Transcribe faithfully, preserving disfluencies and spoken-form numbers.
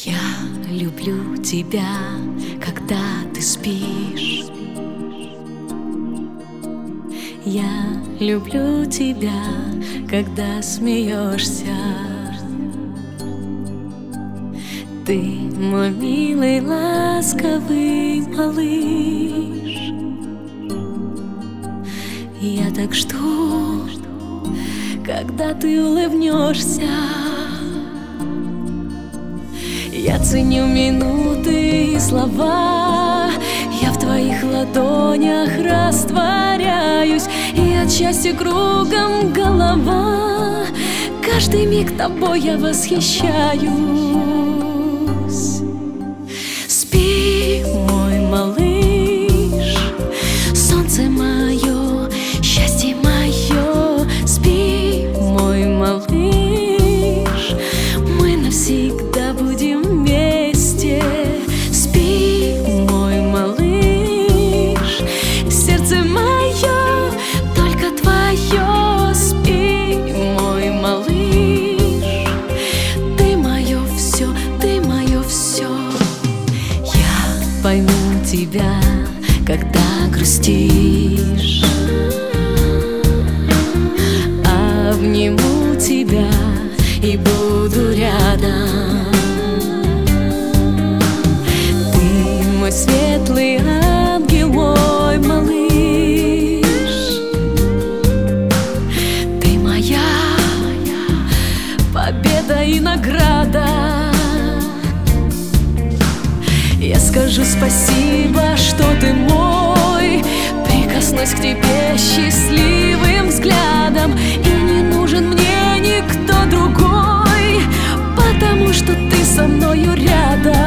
Я люблю тебя, когда ты спишь. Я люблю тебя, когда смеешься. Ты мой милый, ласковый малыш. Я так жду, когда ты улыбнешься. Я ценю минуты и слова. Я в твоих ладонях растворяюсь, и от счастья кругом голова. Каждый миг тобой я восхищаюсь. Спи, мой малыш, солнце мое, счастье мое. Спи, мой малыш, мы навсегда будем вместе. Спи, мой малыш, сердце мое только твое. Спи, мой малыш, ты мое все, ты мое все. Я пойму тебя, когда грустишь, обниму тебя и буду рядом. Ты мой светлый ангел, мой малыш. Ты моя победа и награда. Я скажу спасибо, что ты мой, прикоснусь к тебе счастливым взглядом. И не нужен мне никто другой, потому что ты со мною рядом.